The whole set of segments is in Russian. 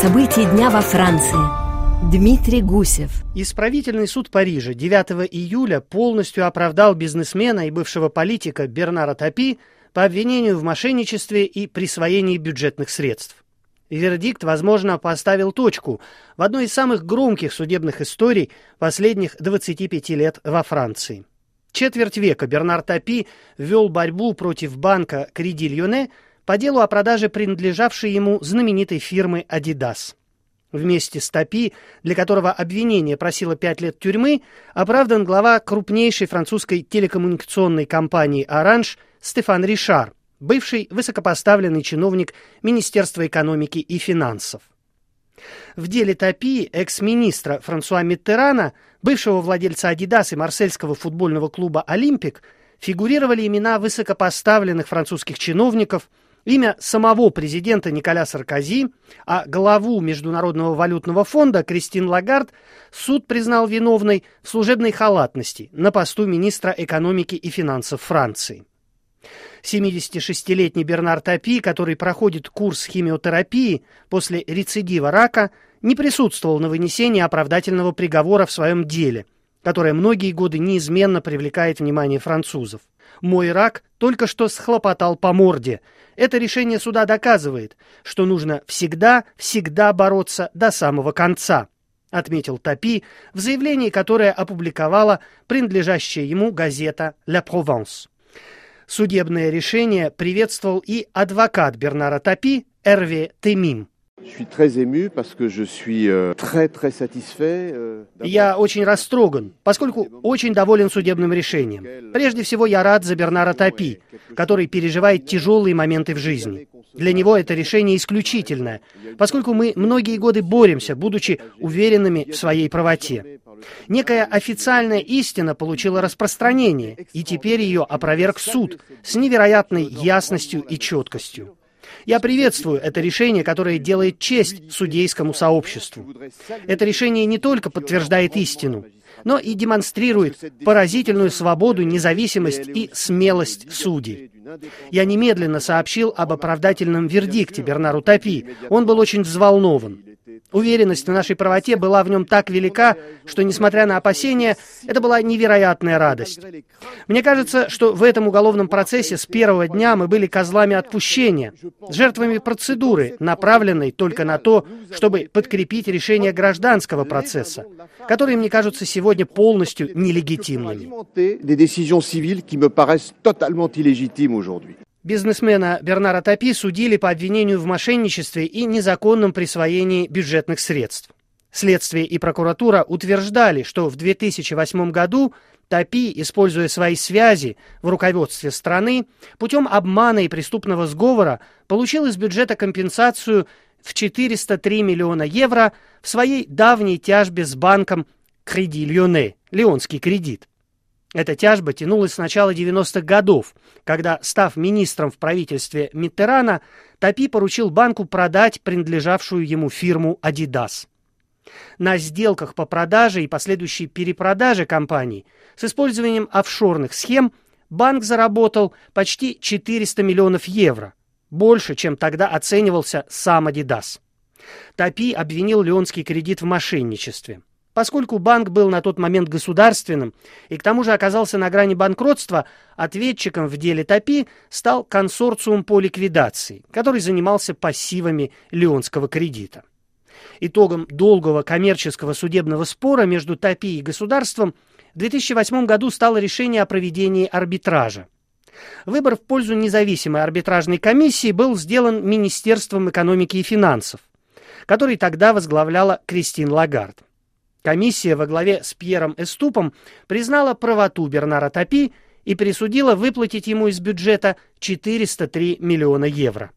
События дня во Франции. Дмитрий Гусев. Исправительный суд Парижа 9 июля полностью оправдал бизнесмена и бывшего политика Бернара Тапи по обвинению в мошенничестве и присвоении бюджетных средств. Вердикт, возможно, поставил точку в одной из самых громких судебных историй последних 25 лет во Франции. Четверть века Бернар Тапи вел борьбу против банка Crédit Lyonnais по делу о продаже принадлежавшей ему знаменитой фирмы Adidas. Вместе с Тапи, для которого обвинение просило 5 лет тюрьмы, оправдан глава крупнейшей французской телекоммуникационной компании «Оранж» Стефан Ришар, бывший высокопоставленный чиновник Министерства экономики и финансов. В деле Тапи экс-министра Франсуа Миттерана, бывшего владельца «Адидас» и марсельского футбольного клуба «Олимпик», фигурировали имена высокопоставленных французских чиновников, имя самого президента Николя Саркози, а главу Международного валютного фонда Кристин Лагард суд признал виновной в служебной халатности на посту министра экономики и финансов Франции. 76-летний Бернар Тапи, который проходит курс химиотерапии после рецидива рака, не присутствовал на вынесении оправдательного приговора в своем деле, которое многие годы неизменно привлекает внимание французов. «Мой рак только что схлопотал по морде. Это решение суда доказывает, что нужно всегда бороться до самого конца», отметил Тапи в заявлении, которое опубликовала принадлежащая ему газета «La Provence». Судебное решение приветствовал и адвокат Бернара Тапи Эрве Темим. Я очень растроган, поскольку очень доволен судебным решением. Прежде всего, я рад за Бернара Тапи, который переживает тяжелые моменты в жизни. Для него это решение исключительное, поскольку мы многие годы боремся, будучи уверенными в своей правоте. Некая официальная истина получила распространение, и теперь ее опроверг суд с невероятной ясностью и четкостью. Я приветствую это решение, которое делает честь судейскому сообществу. Это решение не только подтверждает истину, но и демонстрирует поразительную свободу, независимость и смелость судей. Я немедленно сообщил об оправдательном вердикте Бернару Тапи. Он был очень взволнован. Уверенность в нашей правоте была в нем так велика, что, несмотря на опасения, это была невероятная радость. Мне кажется, что в этом уголовном процессе с первого дня мы были козлами отпущения, жертвами процедуры, направленной только на то, чтобы подкрепить решение гражданского процесса, которые мне кажутся сегодня полностью нелегитимными. Бизнесмена Бернара Тапи судили по обвинению в мошенничестве и незаконном присвоении бюджетных средств. Следствие и прокуратура утверждали, что в 2008 году Тапи, используя свои связи в руководстве страны, путем обмана и преступного сговора получил из бюджета компенсацию в 403 миллиона евро в своей давней тяжбе с банком Crédit Lyonnais, Лионский кредит. Эта тяжба тянулась с начала 90-х годов, когда, став министром в правительстве Миттерана, Тапи поручил банку продать принадлежавшую ему фирму Adidas. На сделках по продаже и последующей перепродаже компаний с использованием офшорных схем банк заработал почти 400 миллионов евро, больше, чем тогда оценивался сам Adidas. Тапи обвинил Лионский кредит в мошенничестве. Поскольку банк был на тот момент государственным и к тому же оказался на грани банкротства, ответчиком в деле Тапи стал консорциум по ликвидации, который занимался пассивами Лионского кредита. Итогом долгого коммерческого судебного спора между Тапи и государством в 2008 году стало решение о проведении арбитража. Выбор в пользу независимой арбитражной комиссии был сделан Министерством экономики и финансов, который тогда возглавляла Кристин Лагард. Комиссия во главе с Пьером Эступом признала правоту Бернара Тапи и присудила выплатить ему из бюджета 403 миллиона евро.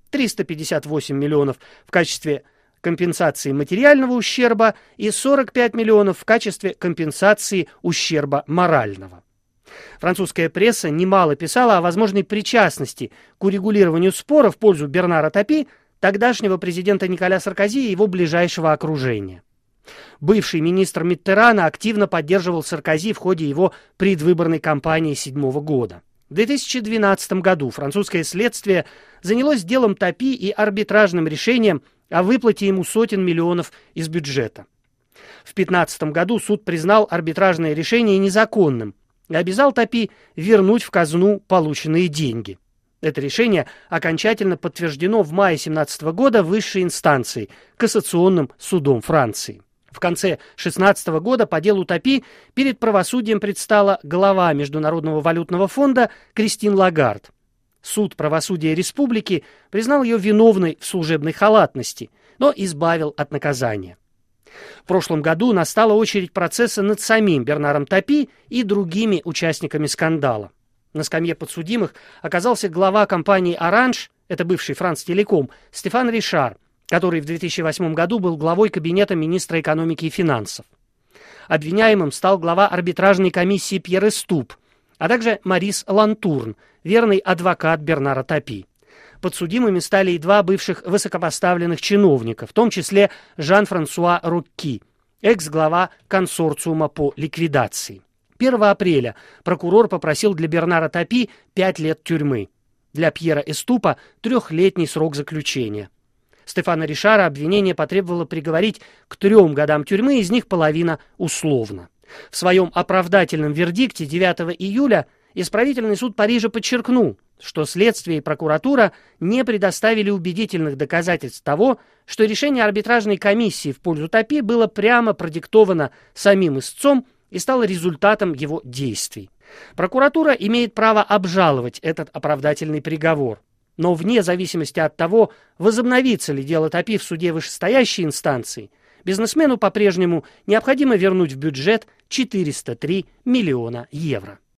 358 миллионов в качестве компенсации материального ущерба и 45 миллионов в качестве компенсации ущерба морального. Французская пресса немало писала о возможной причастности к урегулированию спора в пользу Бернара Тапи тогдашнего президента Николя Саркози и его ближайшего окружения. Бывший министр Миттерана активно поддерживал Саркози в ходе его предвыборной кампании 2007 года. В 2012 году французское следствие занялось делом Тапи и арбитражным решением о выплате ему сотен миллионов из бюджета. В 2015 году суд признал арбитражное решение незаконным и обязал Тапи вернуть в казну полученные деньги. Это решение окончательно подтверждено в мае 2017 года высшей инстанцией, Кассационным судом Франции. В конце 2016 года по делу Тапи перед правосудием предстала глава Международного валютного фонда Кристин Лагард. Суд правосудия республики признал ее виновной в служебной халатности, но избавил от наказания. В прошлом году настала очередь процесса над самим Бернаром Тапи и другими участниками скандала. На скамье подсудимых оказался глава компании «Оранж», это бывший Франс Телеком, Стефан Ришар, который в 2008 году был главой кабинета министра экономики и финансов. Обвиняемым стал глава арбитражной комиссии Пьер Эступ, а также Марис Лантурн, верный адвокат Бернара Тапи. Подсудимыми стали и два бывших высокопоставленных чиновника, в том числе Жан-Франсуа Рокки, экс-глава консорциума по ликвидации. 1 апреля прокурор попросил для Бернара Тапи 5 лет тюрьмы. Для Пьера Эступа 3-летний срок заключения. Стефана Ришара обвинение потребовало приговорить к 3 годам тюрьмы, из них половина условно. В своем оправдательном вердикте 9 июля исправительный суд Парижа подчеркнул, что следствие и прокуратура не предоставили убедительных доказательств того, что решение арбитражной комиссии в пользу Тапи было прямо продиктовано самим истцом и стало результатом его действий. Прокуратура имеет право обжаловать этот оправдательный приговор, но вне зависимости от того, возобновится ли дело Тапи в суде вышестоящей инстанции, бизнесмену по-прежнему необходимо вернуть в бюджет 403 миллиона евро.